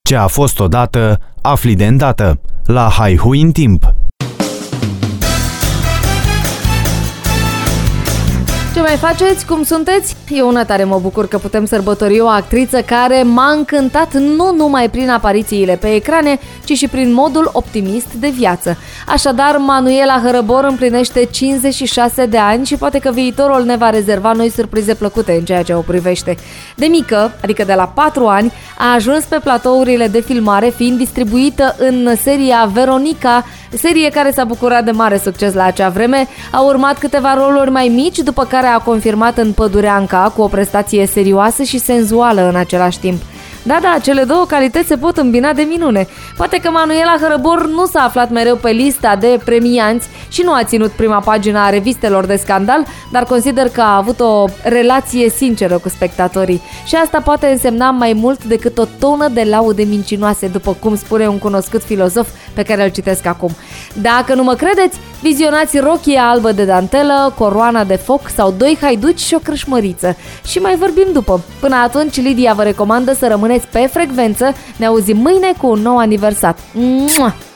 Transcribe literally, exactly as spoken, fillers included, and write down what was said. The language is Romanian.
Ce a fost odată, afli de îndată. La Haihui în timp. Ce mai faceți? Cum sunteți? Eu una tare mă bucur că putem sărbători o actriță care m-a încântat nu numai prin aparițiile pe ecrane, ci și prin modul optimist de viață. Așadar, Manuela Hărăbor împlinește cincizeci și șase de ani și poate că viitorul ne va rezerva noi surprize plăcute în ceea ce o privește. De mică, adică de la patru ani, a ajuns pe platourile de filmare, fiind distribuită în seria Veronica, serie care s-a bucurat de mare succes la acea vreme. Au urmat câteva roluri mai mici, după care a confirmat în Pădureanca cu o prestație serioasă și senzuală în același timp. Da, da, cele două calități se pot îmbina de minune. Poate că Manuela Hărăbor nu s-a aflat mereu pe lista de premianți și nu a ținut prima pagină a revistelor de scandal, dar consider că a avut o relație sinceră cu spectatorii. Și asta poate însemna mai mult decât o tonă de laude mincinoase, după cum spune un cunoscut filozof pe care îl citesc acum. Dacă nu mă credeți, vizionați Rochia albă de dantelă, Coroana de foc sau Doi haiduci și o crâșmăriță. Și mai vorbim după. Până atunci, Lidia vă recomandă să rămâneți pe frecvență. Ne auzim mâine cu un nou aniversat. Mua!